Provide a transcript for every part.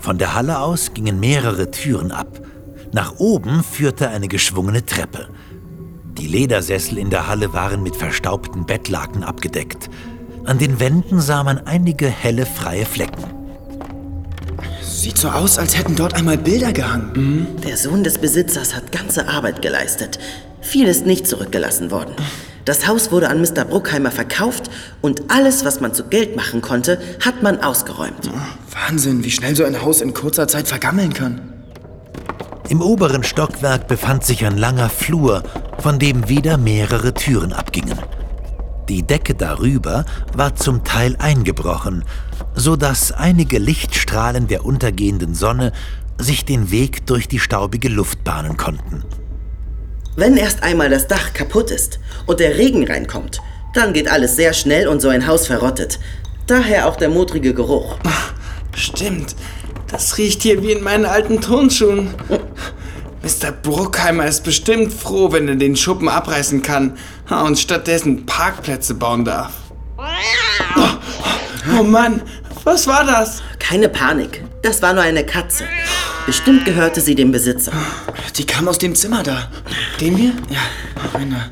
Von der Halle aus gingen mehrere Türen ab. Nach oben führte eine geschwungene Treppe. Die Ledersessel in der Halle waren mit verstaubten Bettlaken abgedeckt. An den Wänden sah man einige helle, freie Flecken. Sieht so aus, als hätten dort einmal Bilder gehangen. Der Sohn des Besitzers hat ganze Arbeit geleistet. Viel ist nicht zurückgelassen worden. Das Haus wurde an Mr. Bruckheimer verkauft und alles, was man zu Geld machen konnte, hat man ausgeräumt. Wahnsinn, wie schnell so ein Haus in kurzer Zeit vergammeln kann. Im oberen Stockwerk befand sich ein langer Flur, von dem wieder mehrere Türen abgingen. Die Decke darüber war zum Teil eingebrochen, sodass einige Lichtstrahlen der untergehenden Sonne sich den Weg durch die staubige Luft bahnen konnten. Wenn erst einmal das Dach kaputt ist und der Regen reinkommt, dann geht alles sehr schnell und so ein Haus verrottet. Daher auch der modrige Geruch. Stimmt, das riecht hier wie in meinen alten Turnschuhen. Mr. Bruckheimer ist bestimmt froh, wenn er den Schuppen abreißen kann und stattdessen Parkplätze bauen darf. Oh Mann, was war das? Keine Panik, das war nur eine Katze. Bestimmt gehörte sie dem Besitzer. Die kam aus dem Zimmer da. Dem hier? Ja, einer.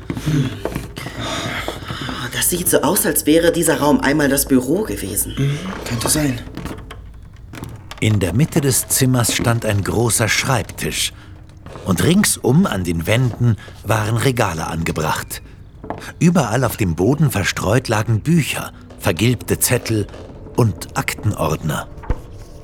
Das sieht so aus, als wäre dieser Raum einmal das Büro gewesen. Könnte sein. In der Mitte des Zimmers stand ein großer Schreibtisch. Und ringsum an den Wänden waren Regale angebracht. Überall auf dem Boden verstreut lagen Bücher, vergilbte Zettel und Aktenordner.